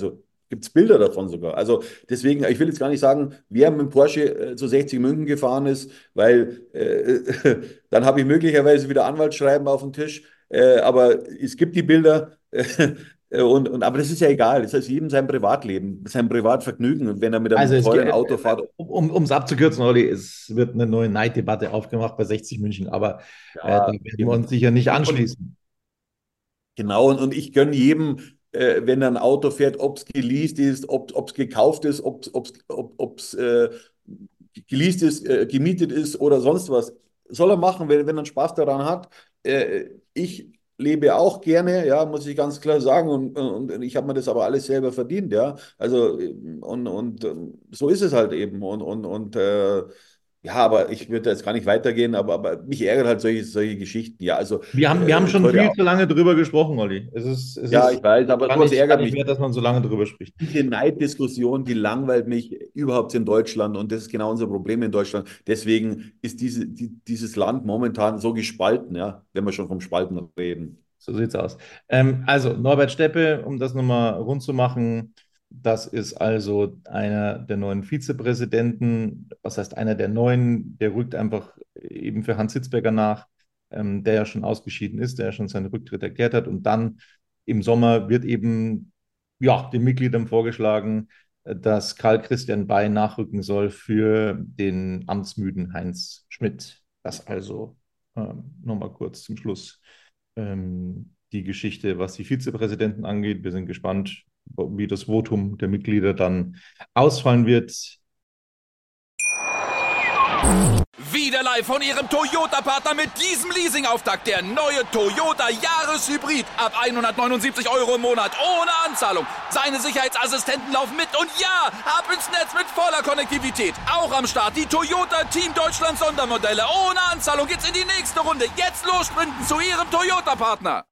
Gibt es Bilder davon sogar. Also deswegen, ich will jetzt gar nicht sagen, wer mit dem Porsche äh, zu sechzig München gefahren ist, weil äh, dann habe ich möglicherweise wieder Anwaltsschreiben auf dem Tisch. Äh, aber es gibt die Bilder. Äh, und, und, aber das ist ja egal. Das ist jedem sein Privatleben, sein Privatvergnügen. Und wenn er mit Also einem es geht, teuren Auto fährt. um um es abzukürzen, Olli, es wird eine neue Neiddebatte aufgemacht bei sechzig München, aber äh, da Ja, werden wir uns sicher nicht und, und anschließen. genau, und, und ich gönne jedem, äh, wenn er ein Auto fährt, ob es geleast ist, ob es gekauft ist, ob's, ob's, ob es äh, geleast ist, äh, gemietet ist oder sonst was. Soll er machen, wenn, wenn er Spaß daran hat. Äh, ich lebe auch gerne, ja, muss ich ganz klar sagen, und, und ich habe mir das aber alles selber verdient, ja. Also, und, und ähm, so ist es halt eben. Und, und, und äh, ja, aber ich würde jetzt gar nicht weitergehen, aber, aber mich ärgert halt solche, solche Geschichten. Ja, also Wir haben, wir haben äh, schon viel teure zu lange drüber gesprochen, Olli. Es ist, es Ja, ist ich weiß, aber gar sowas nicht, gar ärgert nicht mich. wert, dass man so lange drüber spricht. Diese Neiddiskussion, die langweilt mich überhaupt in Deutschland und das ist genau unser Problem in Deutschland. Deswegen ist diese, die, dieses Land momentan so gespalten, ja, wenn wir schon vom Spalten reden. So sieht's aus. Ähm, also, Norbert Steppe, um das nochmal rund zu machen, das ist also einer der neuen Vizepräsidenten. Was heißt einer der neuen? Der rückt einfach eben für Hans Hitzberger nach, ähm, der ja schon ausgeschieden ist, der ja schon seinen Rücktritt erklärt hat. Und dann im Sommer wird eben ja, den Mitgliedern vorgeschlagen, äh, dass Karl Christian Bay nachrücken soll für den amtsmüden Heinz Schmidt. Das also ähm, nochmal kurz zum Schluss ähm, die Geschichte, was die Vizepräsidenten angeht. Wir sind gespannt, wie das Votum der Mitglieder dann ausfallen wird. Wieder live von Ihrem Toyota-Partner mit diesem Leasing-Auftakt. Der neue Toyota Jahreshybrid. Ab hundertneunundsiebzig Euro im Monat. Ohne Anzahlung. Seine Sicherheitsassistenten laufen mit. Und ja, ab ins Netz mit voller Konnektivität. Auch am Start die Toyota Team Deutschland Sondermodelle. Ohne Anzahlung geht's in die nächste Runde. Jetzt los sprinten zu Ihrem Toyota-Partner.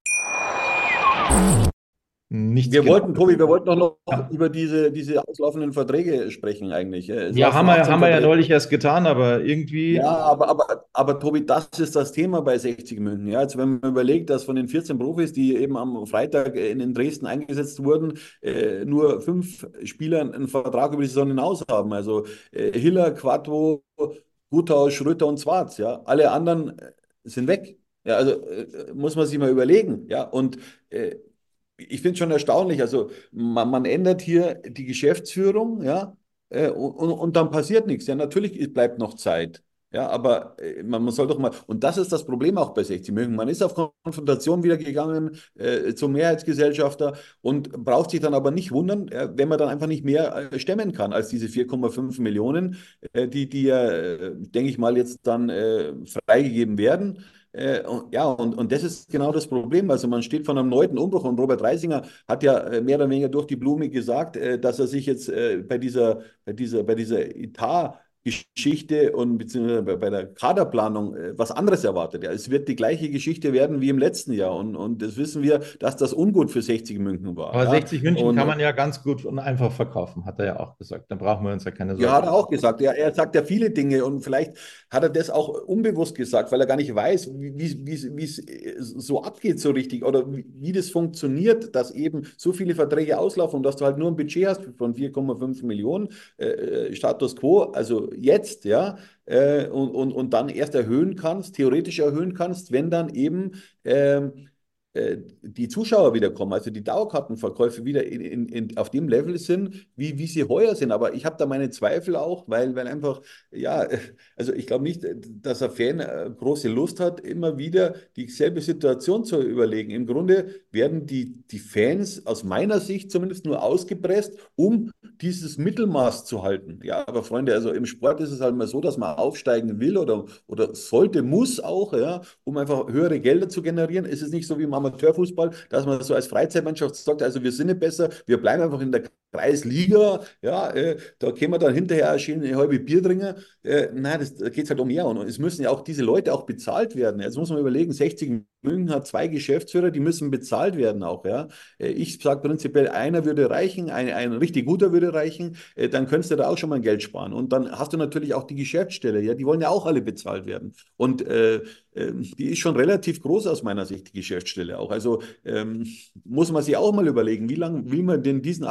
Nichts Wir genau. wollten, Tobi, wir wollten doch noch Ja. über diese, diese auslaufenden Verträge sprechen eigentlich. Es Ja, laufen haben wir, achtzehn haben wir ja Verträge. neulich erst getan, aber irgendwie. Ja, aber, aber, aber Tobi, das ist das Thema bei sechzig München. Ja, jetzt, wenn man überlegt, dass von den vierzehn Profis, die eben am Freitag in, in Dresden eingesetzt wurden, äh, nur fünf Spieler einen Vertrag über die Saison hinaus haben. Also äh, Hiller, Quattro, Guthaus, Schröter und Schwarz. Ja, alle anderen äh, sind weg. Ja, also äh, muss man sich mal überlegen. Ja, und äh, ich finde es schon erstaunlich. Also man, man ändert hier die Geschäftsführung, ja, äh, und, und, und dann passiert nichts. Ja, natürlich ist- bleibt noch Zeit. Ja, aber äh, man, man soll doch mal, und das ist das Problem auch bei sechzig München. Man ist auf Konfrontation wieder gegangen äh, zum Mehrheitsgesellschafter und braucht sich dann aber nicht wundern, äh, wenn man dann einfach nicht mehr äh, stemmen kann als diese vier Komma fünf Millionen, äh, die, die ja, äh, denke ich mal, jetzt dann äh, freigegeben werden. Äh, und, ja, und, und das ist genau das Problem. Also man steht vor einem neuen Umbruch und Robert Reisinger hat ja äh, mehr oder weniger durch die Blume gesagt, äh, dass er sich jetzt äh, bei dieser, bei dieser, bei dieser Etat Geschichte und beziehungsweise bei, bei der Kaderplanung äh, was anderes erwartet. Ja, es wird die gleiche Geschichte werden wie im letzten Jahr und, und das wissen wir, dass das ungut für sechzig München war. Aber Ja, sechzig München und, kann man ja ganz gut und einfach verkaufen, hat er ja auch gesagt. Da brauchen wir uns ja keine Ja, hat Sorgen. er auch gesagt. Ja, er sagt ja viele Dinge und vielleicht hat er das auch unbewusst gesagt, weil er gar nicht weiß, wie, wie, wie, wie es äh, so abgeht so richtig oder wie, wie das funktioniert, dass eben so viele Verträge auslaufen und dass du halt nur ein Budget hast von vier Komma fünf Millionen, äh, Status quo, also jetzt, ja, äh, und, und, und dann erst erhöhen kannst, theoretisch erhöhen kannst, wenn dann eben ähm, äh, die Zuschauer wieder kommen, also die Dauerkartenverkäufe wieder in, in, in, auf dem Level sind, wie, wie sie heuer sind. Aber ich habe da meine Zweifel auch, weil, weil einfach, ja, äh, also ich glaube nicht, dass ein Fan äh, große Lust hat, immer wieder dieselbe Situation zu überlegen. Im Grunde werden die, die Fans aus meiner Sicht zumindest nur ausgepresst, um dieses Mittelmaß zu halten. Ja, aber Freunde, also im Sport ist es halt mal so, dass man aufsteigen will oder, oder sollte, muss auch, ja, um einfach höhere Gelder zu generieren. Es ist nicht so wie im Amateurfußball, dass man so als Freizeitmannschaft sagt, also wir sind nicht besser, wir bleiben einfach in der Kreisliga, ja, äh, da können wir dann hinterher schön eine halbe Bier trinken. Äh, nein, das, da geht es halt um mehr. Und es müssen ja auch diese Leute auch bezahlt werden. Jetzt muss man überlegen, sechzig München hat zwei Geschäftsführer, die müssen bezahlt werden auch, ja. Äh, ich sage prinzipiell, einer würde reichen, ein, ein richtig guter würde reichen, äh, dann könntest du da auch schon mal Geld sparen. Und dann hast du natürlich auch die Geschäftsstelle, ja, die wollen ja auch alle bezahlt werden. Und äh, äh, die ist schon relativ groß aus meiner Sicht, die Geschäftsstelle auch. Also ähm, muss man sich auch mal überlegen, wie lange will man denn diesen Apparat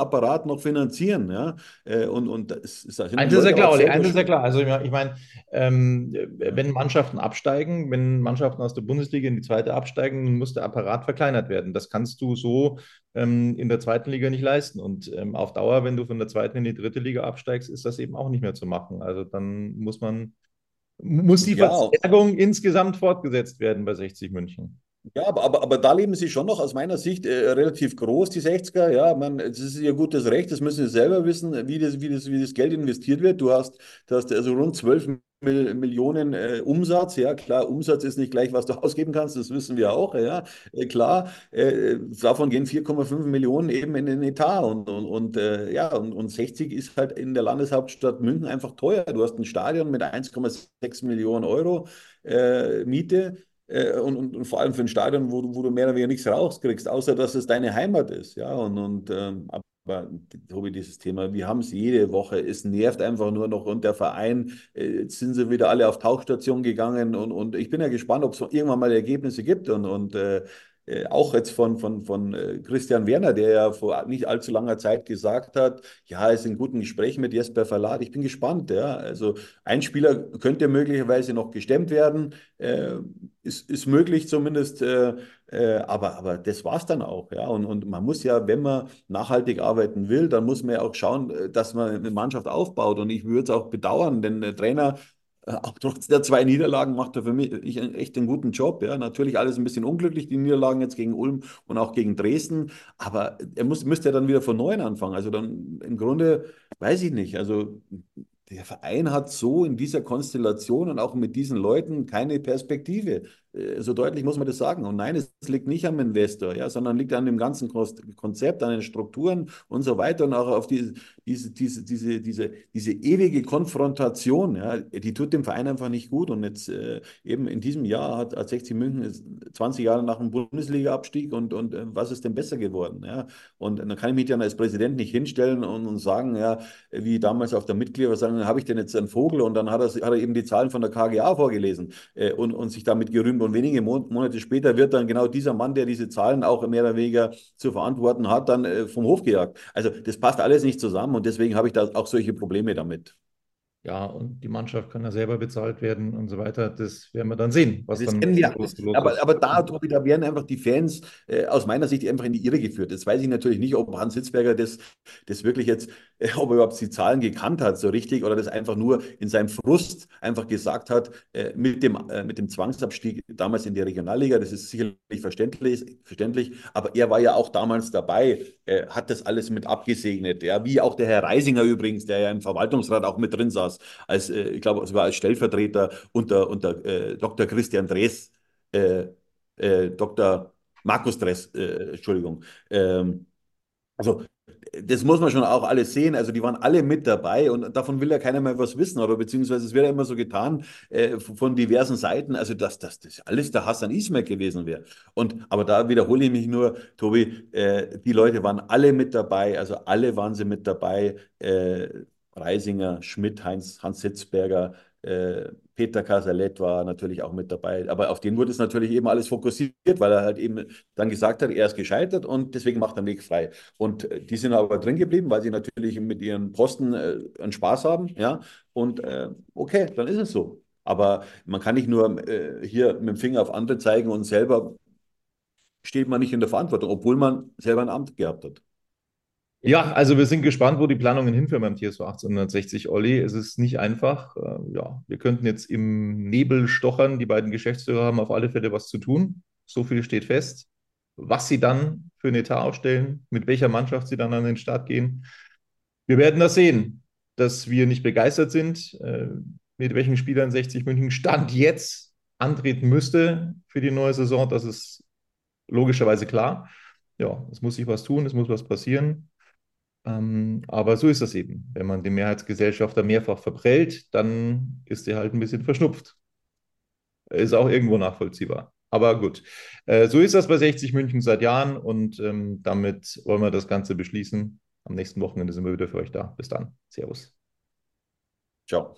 noch finanzieren. Ja? Und, und das ist, das eins ist ja klar, Olli, eins ist ja klar. Also ich meine, ähm, wenn Mannschaften absteigen, wenn Mannschaften aus der Bundesliga in die zweite absteigen, dann muss der Apparat verkleinert werden. Das kannst du so ähm, in der zweiten Liga nicht leisten. Und ähm, auf Dauer, wenn du von der zweiten in die dritte Liga absteigst, ist das eben auch nicht mehr zu machen. Also dann muss man, muss die Ja, Verstärkung insgesamt fortgesetzt werden bei sechzig München. ja, aber, aber, aber da leben sie schon noch aus meiner Sicht äh, relativ groß, die sechziger. Ja, man, das ist ihr gutes Recht, das müssen sie selber wissen, wie das, wie das, wie das Geld investiert wird. Du hast, du hast also rund zwölf Mil- Millionen äh, Umsatz. Ja, klar, Umsatz ist nicht gleich, was du ausgeben kannst, das wissen wir auch. Ja, äh, klar, äh, davon gehen vier Komma fünf Millionen eben in den Etat. Und, und, und, äh, ja, und, und sechzig ist halt in der Landeshauptstadt München einfach teuer. Du hast ein Stadion mit eins Komma sechs Millionen Euro äh, Miete. Äh, Und, und, und vor allem für ein Stadion, wo du, wo du mehr oder weniger nichts rauskriegst, außer dass es deine Heimat ist. Ja, und, und ähm, aber Tobi, dieses Thema, wir haben es jede Woche, es nervt einfach nur noch und der Verein, äh, jetzt sind sie wieder alle auf Tauchstation gegangen und, und ich bin ja gespannt, ob es irgendwann mal Ergebnisse gibt und, und äh, äh, auch jetzt von, von, von äh, Christian Werner, der ja vor nicht allzu langer Zeit gesagt hat, ja, er ist in guten Gesprächen mit Jesper Verlat. Ich bin gespannt, ja. Also ein Spieler könnte möglicherweise noch gestemmt werden, äh, ist, ist möglich zumindest, äh, äh, aber, aber das war es dann auch, ja. Und, und man muss ja, wenn man nachhaltig arbeiten will, dann muss man ja auch schauen, äh, dass man eine Mannschaft aufbaut. Und ich würde es auch bedauern, denn der Trainer, äh, auch trotz der zwei Niederlagen, macht er für mich ich, echt einen guten Job. Ja. Natürlich alles ein bisschen unglücklich, die Niederlagen jetzt gegen Ulm und auch gegen Dresden, aber er muss, müsste ja dann wieder von neuem anfangen. Also dann im Grunde, weiß ich nicht, also der Verein hat so in dieser Konstellation und auch mit diesen Leuten keine Perspektive. Äh, So deutlich muss man das sagen. Und nein, es liegt nicht am Investor, ja, sondern liegt an dem ganzen Kos- Konzept, an den Strukturen und so weiter und auch auf diese, diese, diese, diese, diese, diese ewige Konfrontation, ja, die tut dem Verein einfach nicht gut. Und jetzt äh, eben in diesem Jahr hat, hat sechzig München ist zwanzig Jahre nach dem Bundesliga-Abstieg und, und äh, was ist denn besser geworden? Ja? Und dann kann ich mich dann als Präsident nicht hinstellen und, und sagen, ja, wie damals auf der Mitglieder sagen, habe ich denn jetzt einen Vogel? Und dann hat er, hat er eben die Zahlen von der K G A vorgelesen äh, und, und sich damit gerühmt. Und wenige Mon Monate später wird dann genau dieser Mann, der diese Zahlen auch mehr oder weniger zu verantworten hat, dann äh, vom Hof gejagt. Also das passt alles nicht zusammen und deswegen habe ich da auch solche Probleme damit. Ja, und die Mannschaft kann ja selber bezahlt werden und so weiter. Das werden wir dann sehen, was Das dann kennen wir alles. los Aber, ist. aber da, Tobi, da werden einfach die Fans äh, aus meiner Sicht einfach in die Irre geführt. Jetzt weiß ich natürlich nicht, ob Hans Hitzberger das, das wirklich jetzt, äh, ob er überhaupt die Zahlen gekannt hat, so richtig, oder das einfach nur in seinem Frust einfach gesagt hat, äh, mit dem, äh, mit dem Zwangsabstieg damals in die Regionalliga. Das ist sicherlich verständlich, verständlich, aber er war ja auch damals dabei, äh, hat das alles mit abgesegnet. Ja? Wie auch der Herr Reisinger übrigens, der ja im Verwaltungsrat auch mit drin saß, als, äh, ich glaube, es war als Stellvertreter unter, unter äh, Doktor Christian Drees, äh, äh, Doktor Markus Drees, äh, Entschuldigung. Ähm, also das muss man schon auch alles sehen. Also die waren alle mit dabei und davon will ja keiner mehr was wissen, oder beziehungsweise es wird ja immer so getan äh, von diversen Seiten, also dass das, das alles der Hassan Ismail gewesen wäre. Und aber da wiederhole ich mich nur, Tobi, äh, die Leute waren alle mit dabei, also alle waren sie mit dabei. Äh, Reisinger, Schmidt, Heinz, Hans Hitzberger, äh, Peter Casalet war natürlich auch mit dabei. Aber auf den wurde es natürlich eben alles fokussiert, weil er halt eben dann gesagt hat, er ist gescheitert und deswegen macht er den Weg frei. Und äh, die sind aber drin geblieben, weil sie natürlich mit ihren Posten äh, einen Spaß haben. Ja? Und äh, okay, dann ist es so. Aber man kann nicht nur äh, hier mit dem Finger auf andere zeigen und selber steht man nicht in der Verantwortung, obwohl man selber ein Amt gehabt hat. Ja, also wir sind gespannt, wo die Planungen hinführen beim T S V achtzehnhundertsechzig, Olli. Es ist nicht einfach. Äh, Ja, wir könnten jetzt im Nebel stochern. Die beiden Geschäftsführer haben auf alle Fälle was zu tun. So viel steht fest. Was sie dann für einen Etat aufstellen, mit welcher Mannschaft sie dann an den Start gehen. Wir werden das sehen, dass wir nicht begeistert sind, äh, mit welchen Spielern sechzig München Stand jetzt antreten müsste für die neue Saison. Das ist logischerweise klar. Ja, es muss sich was tun, es muss was passieren. Ähm, aber so ist das eben. Wenn man den Mehrheitsgesellschafter mehrfach verprellt, dann ist er halt ein bisschen verschnupft. Ist auch irgendwo nachvollziehbar. Aber gut, äh, so ist das bei sechzig München seit Jahren und ähm, damit wollen wir das Ganze beschließen. Am nächsten Wochenende sind wir wieder für euch da. Bis dann. Servus. Ciao.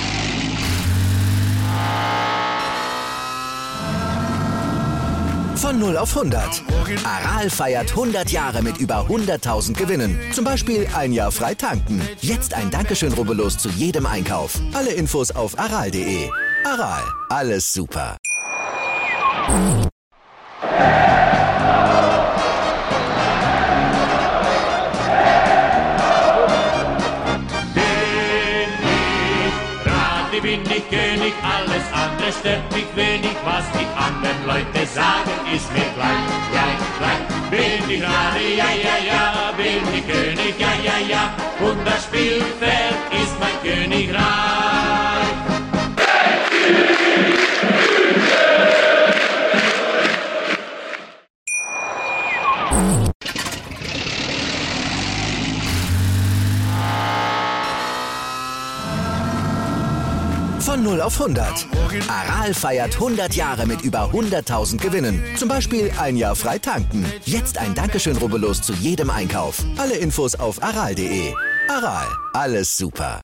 Von Von null auf hundert. Aral feiert hundert Jahre mit über hunderttausend Gewinnen. Zum Beispiel ein Jahr frei tanken. Jetzt ein Dankeschön, rubbellos zu jedem Einkauf. Alle Infos auf aral punkt de. Aral, alles super. Bin ich König, alles andere stört mich wenig, was die anderen Leute sagen, ist mir gleich, gleich, gleich. Bin ich Rade, ja, ja, ja, bin ich König, ja, ja, ja, und das Spielfeld ist mein Königreich. Von null auf hundert. Aral feiert hundert Jahre mit über hunderttausend Gewinnen. Zum Beispiel ein Jahr frei tanken. Jetzt ein Dankeschön, rubbellos zu jedem Einkauf. Alle Infos auf aral punkt de. Aral, alles super.